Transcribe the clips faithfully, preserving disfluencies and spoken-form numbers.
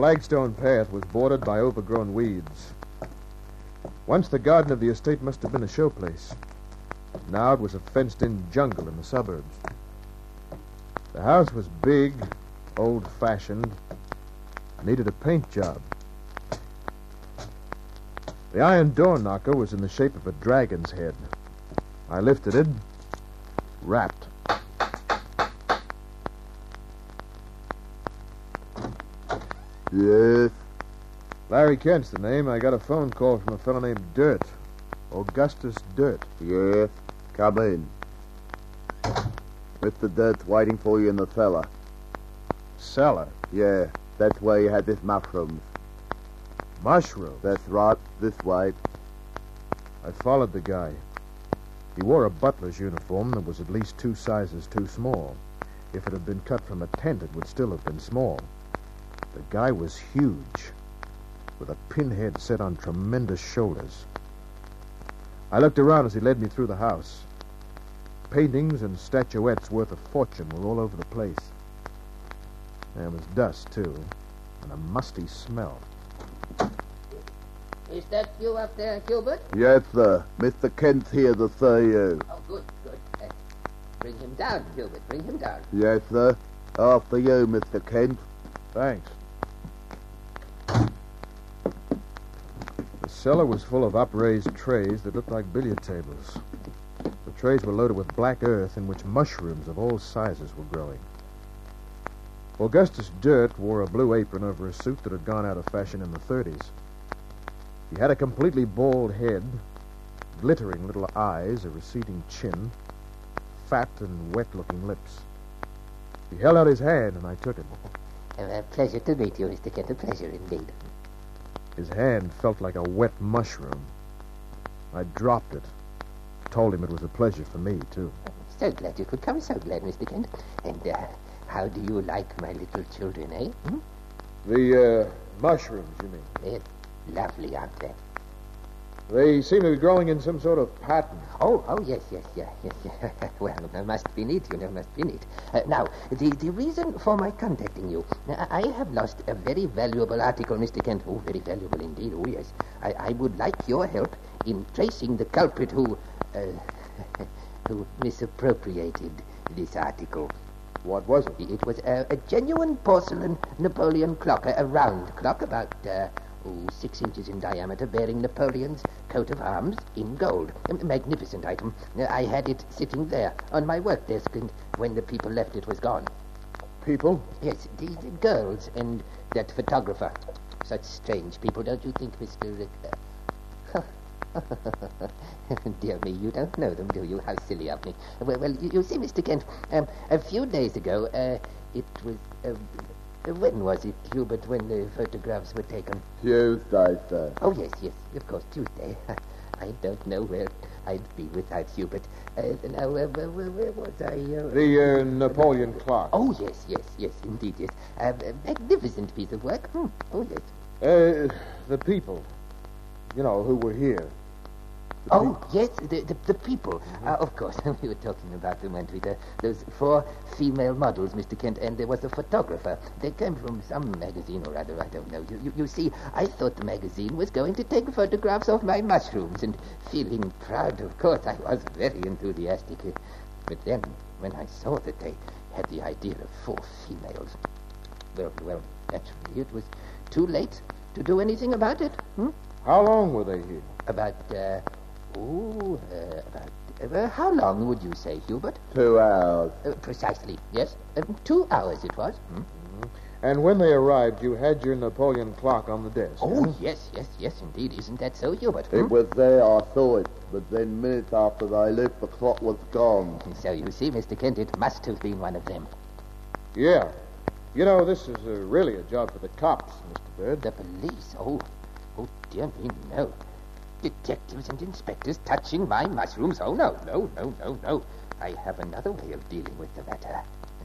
flagstone path was bordered by overgrown weeds. Once the garden of the estate must have been a showplace. Now it was a fenced-in jungle in the suburbs. The house was big, old-fashioned, needed a paint job. The iron door knocker was in the shape of a dragon's head. I lifted it, rapped. Yes? Larry Kent's the name. I got a phone call from a fellow named Dirt. Augustus Dirt. Yes? Come in. Mister Dirt's waiting for you in the cellar. Cellar? Yeah, that's where you had this mushrooms. Mushrooms? That's right, this way. I followed the guy. He wore a butler's uniform that was at least two sizes too small. If it had been cut from a tent, it would still have been small. The guy was huge, with a pinhead set on tremendous shoulders. I looked around as he led me through the house. Paintings and statuettes worth a fortune were all over the place. There was dust, too, and a musty smell. Is that you up there, Hubert? Yes, sir. Mister Kent's here to see you. Oh, good, good. Uh, bring him down, Hubert. Bring him down. Yes, sir. After you, Mister Kent. Thanks. The cellar was full of upraised trays that looked like billiard tables. The trays were loaded with black earth in which mushrooms of all sizes were growing. Augustus Dirt wore a blue apron over a suit that had gone out of fashion in the thirties. He had a completely bald head, glittering little eyes, a receding chin, fat and wet-looking lips. He held out his hand, and I took it. A pleasure to meet you, Mister Kent. A pleasure indeed. His hand felt like a wet mushroom. I dropped it. Told him it was a pleasure for me, too. So glad you could come. So glad, Mister Kent. And uh, how do you like my little children, eh? Hmm? The, uh, mushrooms, you mean? They're lovely, aren't they? They seem to be growing in some sort of pattern. Oh, oh, yes, yes, yes, yes, yes. Well, there must be neat, you know, must be neat. Uh, now, the, the reason for my contacting you, I have lost a very valuable article, Mister Kent. Oh, very valuable indeed, oh, yes. I, I would like your help in tracing the culprit who, uh, who misappropriated this article. What was it? It was a, a genuine porcelain Napoleon clock, a, a round clock about... Uh, Oh, six inches in diameter, bearing Napoleon's coat of arms in gold. A magnificent item. I had it sitting there on my work desk, and when the people left, it was gone. People? Yes, the, the girls and that photographer. Such strange people, don't you think, Mister Rick? Dear me, you don't know them, do you? How silly of me. Well, well you, you see, Mister Kent, um, a few days ago, uh, it was... Uh, When was it, Hubert, when the photographs were taken? Tuesday, sir. Oh, yes, yes, of course, Tuesday. I don't know where I'd be without Hubert. Uh, now, uh, where, where was I? Uh, the uh, Napoleon clock. Oh, yes, yes, yes, indeed, yes. Uh, a magnificent piece of work. Hmm. Oh, yes. Uh, the people, you know, who were here. The oh, pe- yes, the, the, the people. Mm-hmm. Uh, of course, we were talking about them, weren't we? The, those four female models, Mister Kent, and there was a photographer. They came from some magazine or other, I don't know. You, you, you see, I thought the magazine was going to take photographs of my mushrooms, and feeling proud, of course, I was very enthusiastic. But then, when I saw that they had the idea of four females, well, well, naturally, it was too late to do anything about it. Hmm? How long were they here? About, uh... Oh, uh, about, uh, how long would you say, Hubert? Two hours. Uh, precisely, yes. Um, two hours it was. Hmm? Mm-hmm. And when they arrived, you had your Napoleon clock on the desk. Oh, yeah? yes, yes, yes, indeed. Isn't that so, Hubert? It hmm? was there, I saw it. But then minutes after they left, the clock was gone. So you see, Mister Kent, it must have been one of them. Yeah. You know, this is uh, really a job for the cops, Mister Bird. The police? Oh, oh, dear me, no. Detectives and inspectors touching my mushrooms. Oh, no, no, no, no, no. I have another way of dealing with the matter.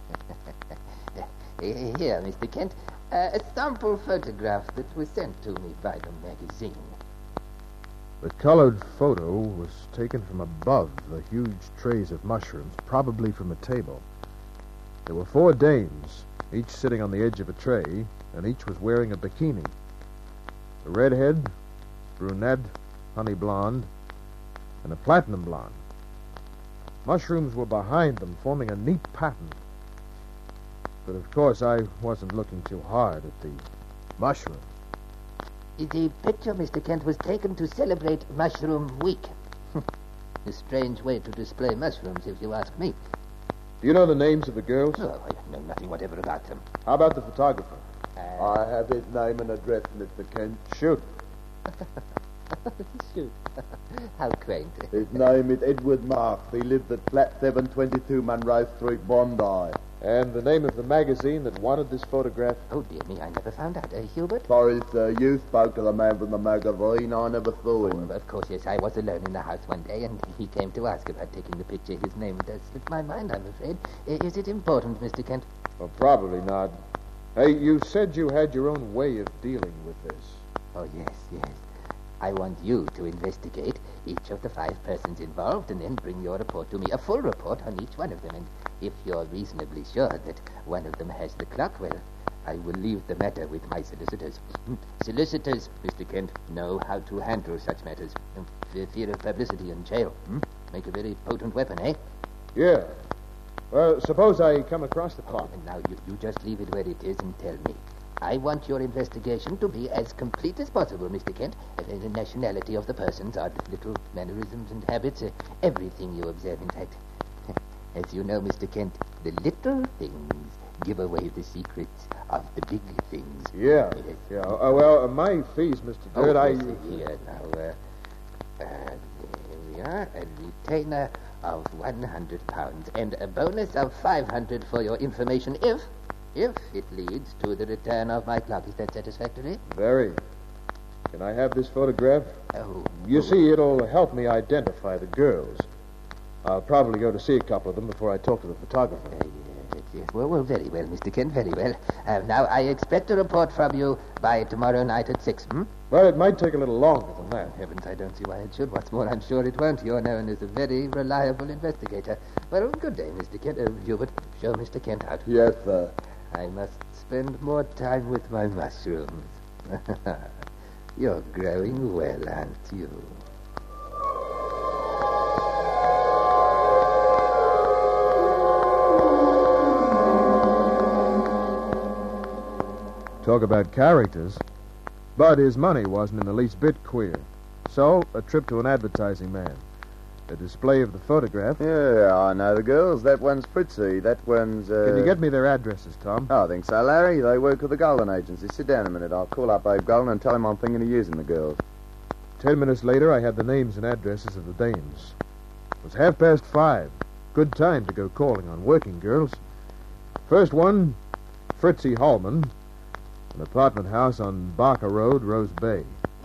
Here, Mister Kent, uh, a sample photograph that was sent to me by the magazine. The colored photo was taken from above the huge trays of mushrooms, probably from a table. There were four dames, each sitting on the edge of a tray, and each was wearing a bikini. A redhead, brunette, honey blonde, and a platinum blonde. Mushrooms were behind them, forming a neat pattern. But, of course, I wasn't looking too hard at the mushroom. The picture, Mister Kent, was taken to celebrate Mushroom Week. A strange way to display mushrooms, if you ask me. Do you know the names of the girls? Oh, I know nothing whatever about them. How about the photographer? Uh, I have his name and address, Mister Kent. Shoot. Shoot. How quaint. His name is Edward Marks. He lives at flat seven twenty-two Monroe Street, Bondi. And the name of the magazine that wanted this photograph? Oh, dear me, I never found out. Uh, Hubert? Sorry, sir. You spoke to the man from the magazine. I never saw him. Oh, of course, yes. I was alone in the house one day, and he came to ask about taking the picture. His name does slip my mind, I'm afraid. Uh, is it important, Mister Kent? Well, probably not. Hey, you said you had your own way of dealing with this. Oh, yes, yes. I want you to investigate each of the five persons involved and then bring your report to me, a full report on each one of them. And if you're reasonably sure that one of them has the clock, well, I will leave the matter with my solicitors. Solicitors, Mister Kent, know how to handle such matters. For fear of publicity and jail. Hmm? Make a very potent weapon, eh? Yeah. Well, suppose I come across the clock. Oh, and now you, you just leave it where it is and tell me. I want your investigation to be as complete as possible, Mister Kent. Uh, the nationality of the persons, odd little mannerisms and habits, uh, everything you observe, in fact. As you know, Mister Kent, the little things give away the secrets of the big things. Yeah, Yes. yeah. Uh, well, uh, my fees, Mister Dirt, Oh, I... yes, here now. Uh, uh, there we are. A retainer of one hundred pounds and a bonus of five hundred for your information if... If it leads to the return of my clock. Is that satisfactory? Very. Can I have this photograph? Oh. You see, it'll help me identify the girls. I'll probably go to see a couple of them before I talk to the photographer. Uh, yes, yes. Well, well, very well, Mister Kent, very well. Uh, now, I expect a report from you by tomorrow night at six, hmm? Well, it might take a little longer than that. Heavens, I don't see why it should. What's more, I'm sure it won't. You're known as a very reliable investigator. Well, good day, Mister Kent. Uh, Hubert, show Mister Kent out. Yes, sir. I must spend more time with my mushrooms. You're growing well, aren't you? Talk about characters. But his money wasn't in the least bit queer. So, a trip to an advertising man. A display of the photograph. Yeah, I know the girls. That one's Fritzy. That one's, uh... Can you get me their addresses, Tom? Oh, I think so, Larry. They work with the Golden Agency. Sit down a minute. I'll call up Abe Golden and tell him I'm thinking of using the girls. Ten minutes later, I had the names and addresses of the dames. It was half past five. Good time to go calling on working girls. First one, Fritzy Hallman, an apartment house on Barker Road, Rose Bay.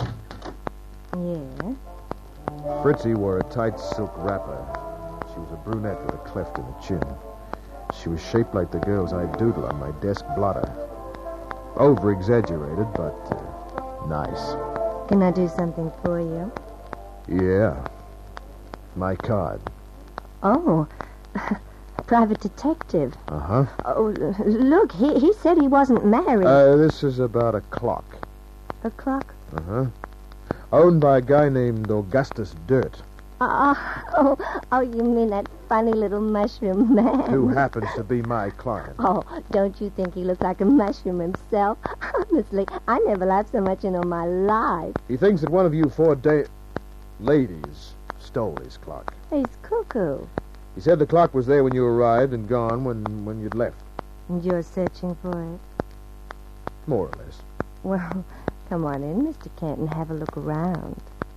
Yeah? Fritzy wore a tight silk wrapper. She was a brunette with a cleft in the chin. She was shaped like the girls I doodle on my desk blotter. Over-exaggerated, but uh, nice. Can I do something for you? Yeah. My card. Oh, private detective. Uh-huh. Oh, look, he, he said he wasn't married. Uh, this is about a clock. A clock? Uh-huh. Owned by a guy named Augustus Dirt, Ah, oh, oh, you mean that funny little mushroom man? who happens to be my client. Oh, don't you think he looks like a mushroom himself? Honestly, I never laughed so much in all my life. He thinks that one of you four da- ladies stole his clock. He's cuckoo. He said the clock was there when you arrived and gone when, when you'd left. And you're searching for it? More or less. Well, come on in, Mister Kent, and have a look around.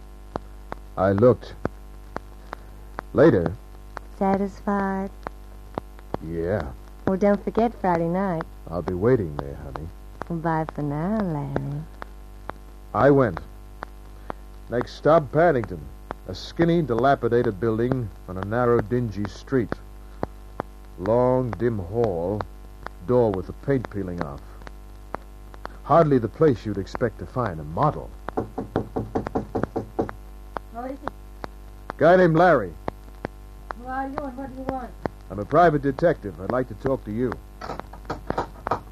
I looked. Later. Satisfied? Yeah. Well, don't forget Friday night. I'll be waiting there, honey. Bye for now, Larry. I went. Next stop, Paddington. A skinny, dilapidated building on a narrow, dingy street. Long, dim hall. Door with the paint peeling off. Hardly the place you'd expect to find a model. Who is it? Guy named Larry. Who are you and what do you want? I'm a private detective. I'd like to talk to you.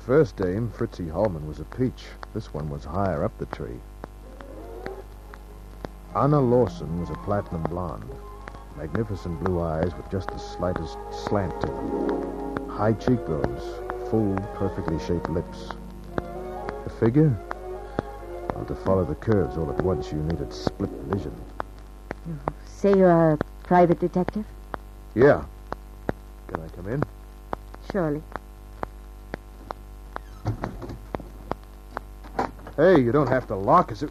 first dame, Fritzie Holman, was a peach. This one was higher up the tree. Anna Lawson was a platinum blonde. Magnificent blue eyes with just the slightest slant to them. High cheekbones, full, perfectly shaped lips. The figure? Well, to follow the curves all at once, you needed split vision. You say you're a private detective? Yeah. Can I come in? Surely. Hey, you don't have to lock us.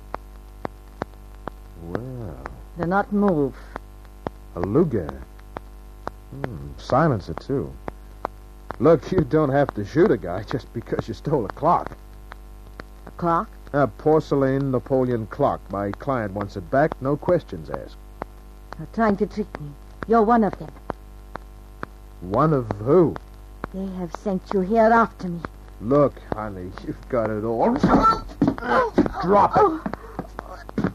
Well, Do not move. a Luger. Hmm, silencer, too. Look, you don't have to shoot a guy just because you stole a clock. A clock? A porcelain Napoleon clock. My client wants it back, no questions asked. You're trying to trick me. You're one of them. One of who? They have sent you here after me. Look, honey, you've got it all. Drop it.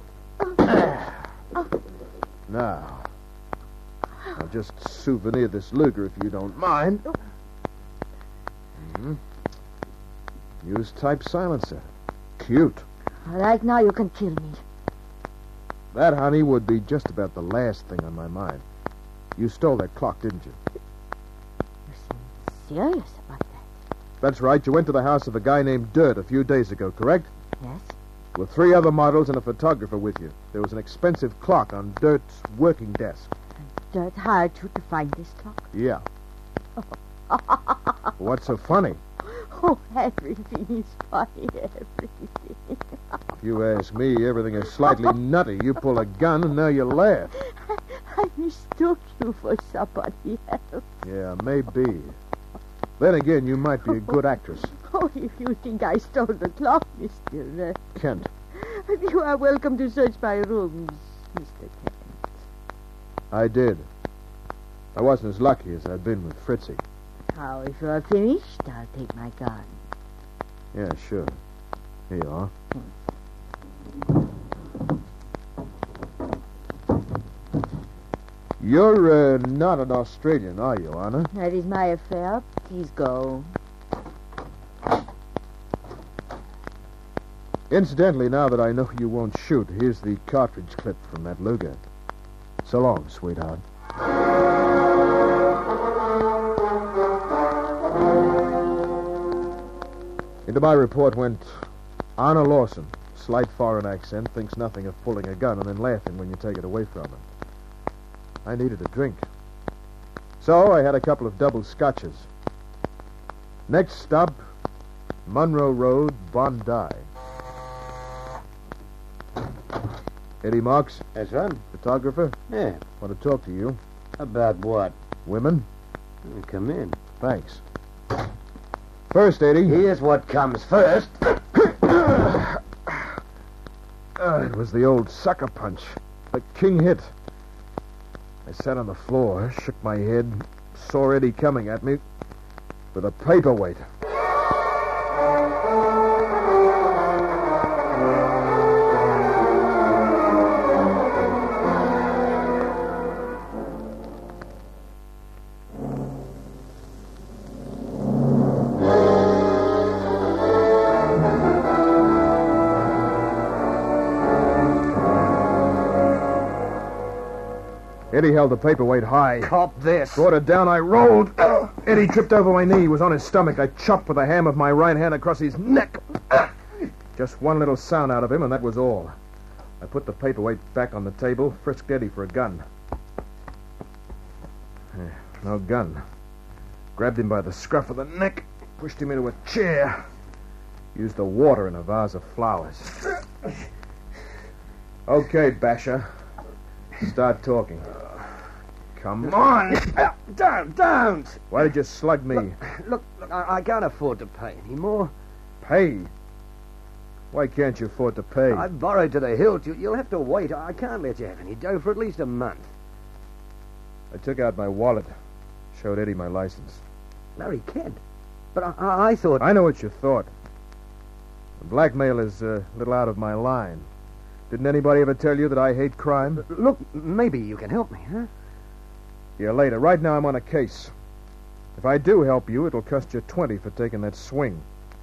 Now, I'll just souvenir this Luger if you don't mind. Mm-hmm. Use type silencer. Cute. All right, now you can kill me. That, honey, would be just about the last thing on my mind. You stole that clock, didn't you? You seem serious about that. That's right. You went to the house of a guy named Dirt a few days ago, correct? Yes? With three other models and a photographer with you. There was an expensive clock on Dirt's working desk. Dirt hired you to find this clock? Yeah. What's so funny? Oh, everything is funny, everything. If you ask me, everything is slightly nutty. You pull a gun and now you laugh. I mistook you for somebody else. Yeah, maybe. Then again, you might be a good actress. Oh, if you think I stole the clock, Mister Uh, Kent. you are welcome to search my rooms, Mister Kent. I did. I wasn't as lucky as I've been with Fritzie. Now, if you are finished, I'll take my gun. Yeah, sure. Here you are. You're uh, not an Australian, are you, Anna? That is my affair. Please go. Incidentally, now that I know you won't shoot, here's the cartridge clip from that Luger. So long, sweetheart. Into my report went Anna Lawson, slight foreign accent, thinks nothing of pulling a gun and then laughing when you take it away from him. I needed a drink. So I had a couple of double scotches. Next stop, Monroe Road, Bondi. Eddie Marks, Yes, sir? photographer. Yeah. Want to talk to you. About what? Women? Come in. Thanks. First, Eddie. Here's what comes first. Uh, it was the old sucker punch. The king hit. I sat on the floor, shook my head, saw Eddie coming at me with a paperweight. Eddie held the paperweight high. Cop this. Brought it down, I rolled. Eddie tripped over my knee. He was on his stomach. I chopped with the ham of my right hand across his neck. Just one little sound out of him, and that was all. I put the paperweight back on the table, frisked Eddie for a gun. No gun. Grabbed him by the scruff of the neck, pushed him into a chair, used the water in a vase of flowers. Okay, Basher. Start talking. Come on. Don't, don't. Why did you slug me? Look, look I, I can't afford to pay any more. Pay? Why can't you afford to pay? I've borrowed to the hilt. You, you'll have to wait. I can't let you have any dough for at least a month. I took out my wallet, showed Eddie my license. Larry Kent. But I, I, I thought... I know what you thought. The blackmail is a little out of my line. Didn't anybody ever tell you that I hate crime? Look, maybe you can help me, huh? Yeah, later. Right now I'm on a case. If I do help you, it'll cost you twenty for taking that swing.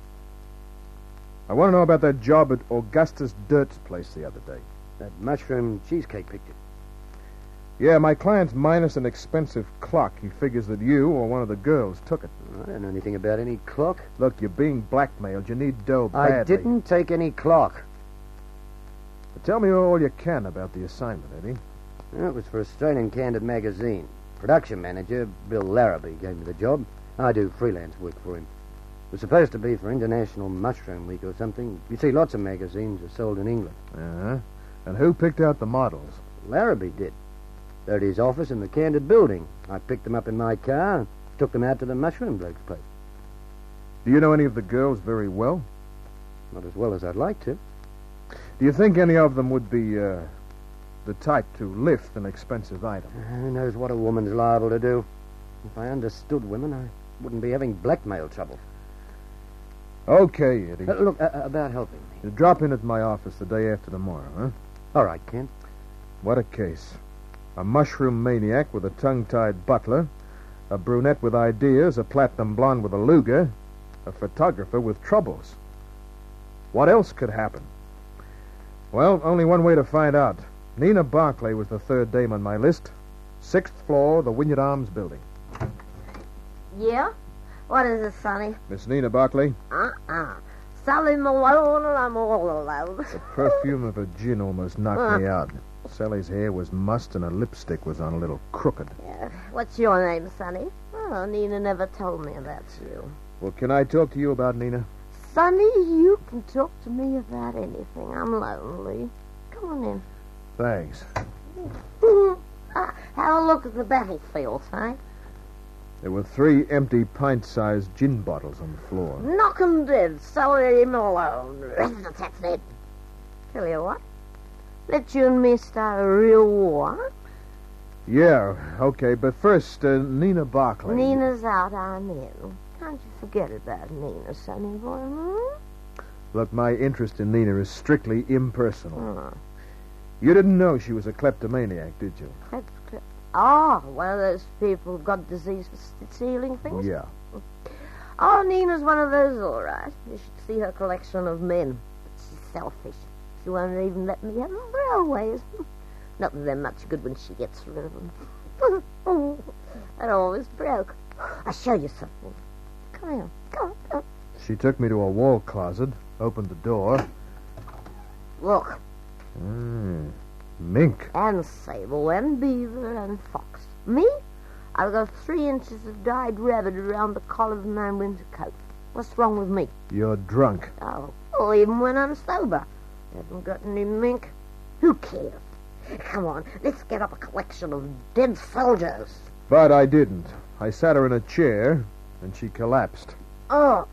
I want to know about that job at Augustus Dirt's place the other day. That mushroom cheesecake picture. Yeah, my client's minus an expensive clock. He figures that you or one of the girls took it. I don't know anything about any clock. Look, you're being blackmailed. You need dough badly. I didn't take any clock. But tell me all you can about the assignment, Eddie. Well, it was for Australian Candid magazine. Production manager Bill Larrabee gave me the job. I do freelance work for him. It was supposed to be for International Mushroom Week or something. You see, lots of magazines are sold in England. Uh-huh. And who picked out the models? Larrabee did. They're at his office in the Candid building. I picked them up in my car and took them out to the mushroom bloke's place. Do you know any of the girls very well? Not as well as I'd like to. Do you think any of them would be uh, the type to lift an expensive item? Who knows what a woman's liable to do? If I understood women, I wouldn't be having blackmail trouble. Okay, Eddie. Uh, look, uh, about helping me. You drop in at my office the day after tomorrow, huh? All right, Kent. What a case. A mushroom maniac with a tongue-tied butler, a brunette with ideas, a platinum blonde with a Luger, a photographer with troubles. What else could happen? Well, only one way to find out. Nina Barclay was the third dame on my list. Sixth floor, the Wynyard Arms building. Yeah? What is it, Sonny? Miss Nina Barclay? Uh-uh. Sally Malone and I'm all alone. The perfume of her gin almost knocked me out. Sally's hair was mussed and her lipstick was on a little crooked. Yeah. What's your name, Sonny? Oh, Nina never told me about you. Well, can I talk to you about Nina? Sonny, you can talk to me about anything. I'm lonely. Come on in. Thanks. uh, have a look at the battlefield, huh? There were three empty pint-sized gin bottles on the floor. Knock 'em dead. Sally Malone. That's it. Tell you what. Let you and me start a real war. Yeah, okay, but first, uh, Nina Barclay. Nina's out, I'm in. Can't you forget about Nina, Sonny boy, hmm? Look, my interest in Nina is strictly impersonal. Oh. You didn't know she was a kleptomaniac, did you? Klep, klep. Oh, one of those people who've got disease for stealing things? Yeah. Oh, Nina's one of those, all right. You should see her collection of men. But she's selfish. She won't even let me have railways. Not that they're much good when she gets rid of them. They're always broke. I'll show you something. Come here. Come, come. She took me to a wall closet, opened the door. Look. Mm, mink. And sable and beaver and fox. Me? I've got three inches of dyed rabbit around the collar of my winter coat. What's wrong with me? You're drunk. Oh, well, even when I'm sober. Haven't got any mink. Who cares? Come on, let's get up a collection of dead soldiers. But I didn't. I sat her in a chair, and she collapsed. Oh.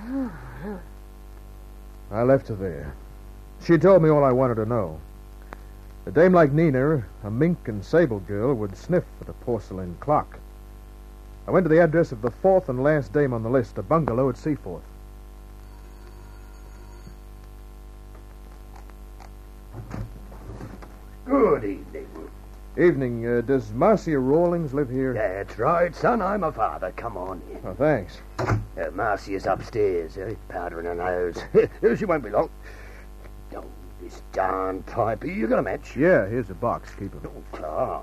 I left her there. She told me all I wanted to know. A dame like Nina, a mink and sable girl, would sniff at a porcelain clock. I went to the address of the fourth and last dame on the list, a bungalow at Seaforth. Good evening. Evening. Uh, does Marcia Rawlings live here? That's right, son. I'm her father. Come on in. Oh, thanks. Uh, Marcia's upstairs, eh? Powdering her nose. She won't be long. Oh, this darn pipe. You got a match? Yeah, here's a box. Keep it. Oh, klar.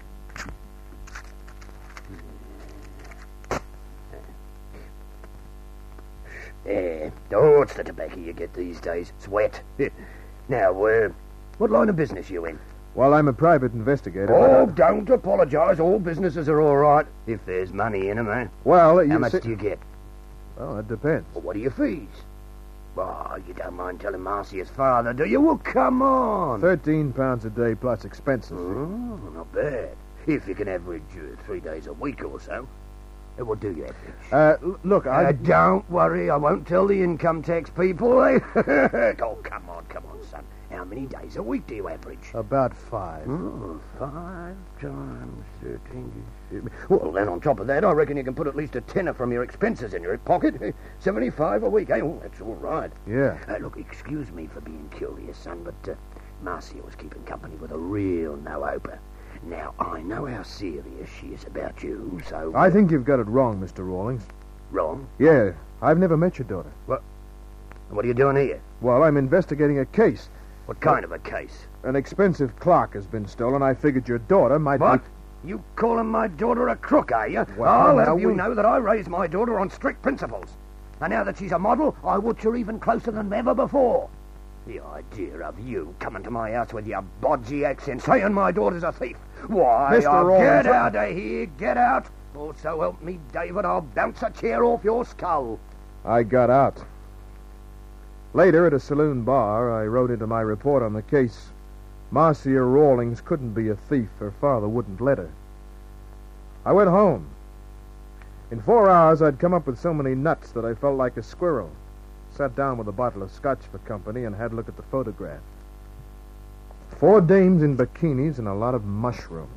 There. Oh, it's the tobacco you get these days. It's wet. Now, uh, what line of business you in? Well, I'm a private investigator. Oh, but, don't apologise. All businesses are all right. If there's money in 'em, eh? Well, How you much see- do you get? Well, it depends. Well, what are your fees? Oh, you don't mind telling Marcia's father, do you? Well, come on. Thirteen pounds a day plus expenses. Oh, not bad. If you can average uh, three days a week or so. It will do you average. Uh, l- look, I... Uh, don't worry, I won't tell the income tax people. Eh? Oh, come on, come on, son. How many days a week do you average? About five. Oh, five times thirteen. Well, then on top of that, I reckon you can put at least a tenner from your expenses in your pocket. Seventy-five a week, eh? Oh, that's all right. Yeah. Uh, look, excuse me for being curious, son, but uh, Marcia was keeping company with a real no-oper. Now, I know how serious she is about you, so... I think you've got it wrong, Mister Rawlings. Wrong? Yeah, I've never met your daughter. What? What are you doing here? Well, I'm investigating a case. What kind of a case? An expensive clock has been stolen. I figured your daughter might What? be... You calling my daughter a crook, are you? Well, I'll now have you we- know that I raised my daughter on strict principles. And now that she's a model, I watch her even closer than ever before. The idea of you coming to my house with your bodgy accent saying my daughter's a thief. Why, Mister I'll Rawlins, get I- out of here, get out. Or so help me, David, I'll bounce a chair off your skull. I got out. Later, at a saloon bar, I wrote into my report on the case. Marcia Rawlings couldn't be a thief. Her father wouldn't let her. I went home. In four hours, I'd come up with so many nuts that I felt like a squirrel. Sat down with a bottle of scotch for company and had a look at the photograph. Four dames in bikinis and a lot of mushrooms.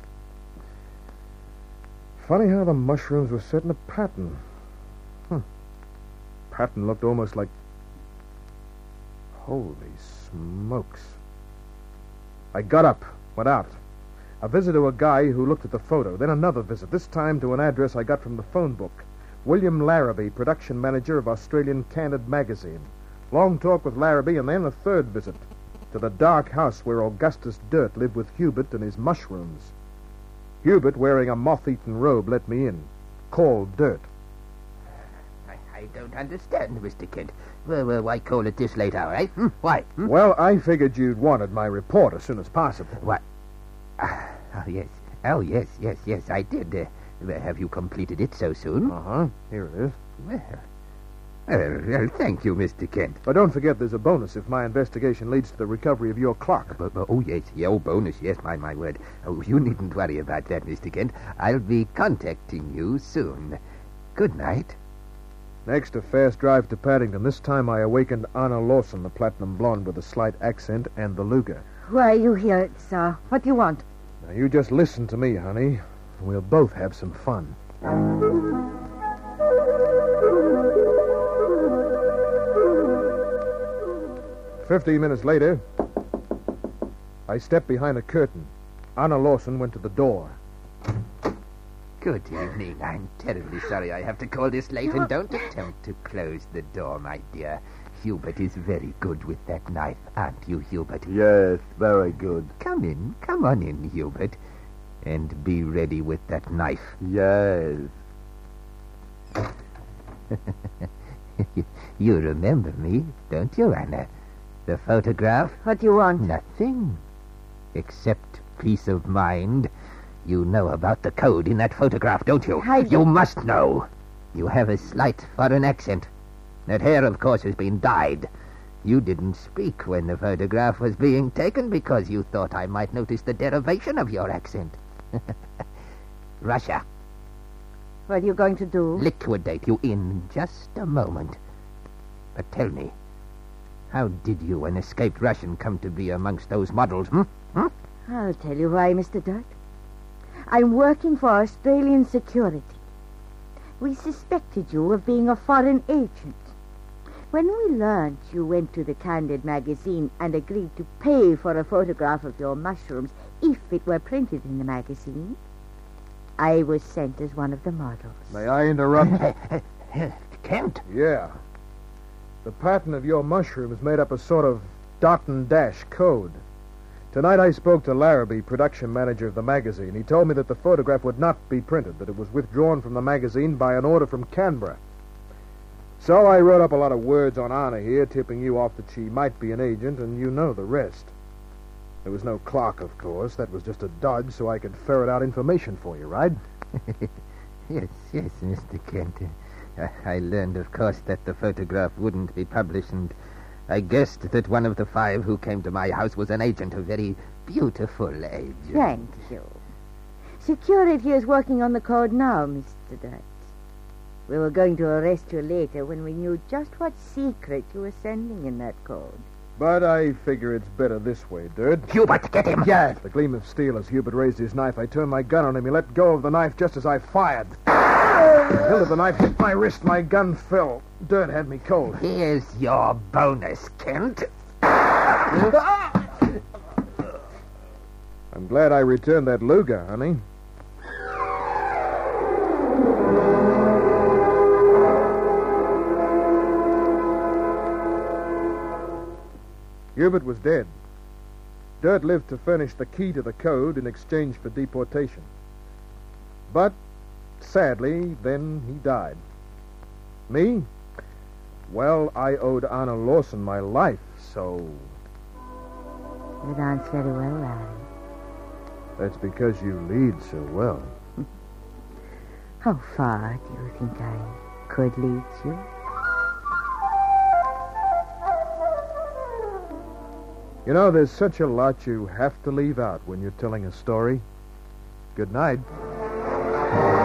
Funny how the mushrooms were set in a pattern. Huh. Pattern looked almost like... Holy smokes. I got up, went out. A visit to a guy who looked at the photo, then another visit, this time to an address I got from the phone book. William Larrabee, production manager of Australian Candid magazine. Long talk with Larrabee, and then a third visit to the dark house where Augustus Dirt lived with Hubert and his mushrooms. Hubert, wearing a moth-eaten robe, let me in. Called Dirt. I, I don't understand, Mister Kent. Well, well, why call at this late hour, eh? Hmm? Why? Hmm? Well, I figured you'd wanted my report as soon as possible. What? Ah, oh, yes. Oh, yes, yes, yes, I did. Uh, well, have you completed it so soon? Uh-huh. Here it is. Well, well, well, thank you, Mister Kent. But don't forget there's a bonus if my investigation leads to the recovery of your clock. But, but, oh, yes, yeah, oh, bonus, yes, my, my word. Oh, you needn't worry about that, Mister Kent. I'll be contacting you soon. Good night. Next, a fast drive to Paddington. This time I awakened Anna Lawson, the platinum blonde with a slight accent, and the Luger. Why are you here, sir? What do you want? Now, you just listen to me, honey. We'll both have some fun. Fifteen minutes later, I stepped behind a curtain. Anna Lawson went to the door. Good evening. I'm terribly sorry I have to call this late, and don't attempt to close the door, my dear. Hubert is very good with that knife, aren't you, Hubert? Yes, very good. Come in. Come on in, Hubert. And be ready with that knife. Yes. You remember me, don't you, Anna? The photograph? What do you want? Nothing. Except peace of mind. You know about the code in that photograph, don't you? I don't- You must know. You have a slight foreign accent. That hair, of course, has been dyed. You didn't speak when the photograph was being taken because you thought I might notice the derivation of your accent. Russia. What are you going to do? Liquidate you in just a moment. But tell me, how did you, an escaped Russian, come to be amongst those models, hmm? Hmm? I'll tell you why, Mister Dirt. I'm working for Australian security. We suspected you of being a foreign agent. When we learned you went to the Candid magazine and agreed to pay for a photograph of your mushrooms if it were printed in the magazine, I was sent as one of the models. May I interrupt? Kent? Yeah. The pattern of your mushroom is made up a sort of dot and dash code. Tonight I spoke to Larrabee, production manager of the magazine. He told me that the photograph would not be printed, that it was withdrawn from the magazine by an order from Canberra. So I wrote up a lot of words on Anna here, tipping you off that she might be an agent, and you know the rest. There was no clock, of course. That was just a dodge so I could ferret out information for you, right? Yes, yes, Mister Kent. Uh, I learned, of course, that the photograph wouldn't be published, and I guessed that one of the five who came to my house was an agent, a very beautiful agent. Thank you. Security is working on the code now, Mister Dirt. We were going to arrest you later when we knew just what secret you were sending in that code. But I figure it's better this way, Dirt. Hubert, get him! Yeah. The gleam of steel as Hubert raised his knife. I turned my gun on him. He let go of the knife just as I fired. The hilt of the knife hit my wrist. My gun fell. Dirt had me cold. Here's your bonus, Kent. I'm glad I returned that Luger, honey. Hubert was dead. Dirt lived to furnish the key to the code in exchange for deportation. But, sadly, then he died. Me? Well, I owed Anna Lawson my life, so... You dance very well, Larry. That's because you lead so well. How far do you think I could lead you? You know, there's such a lot you have to leave out when you're telling a story. Good night.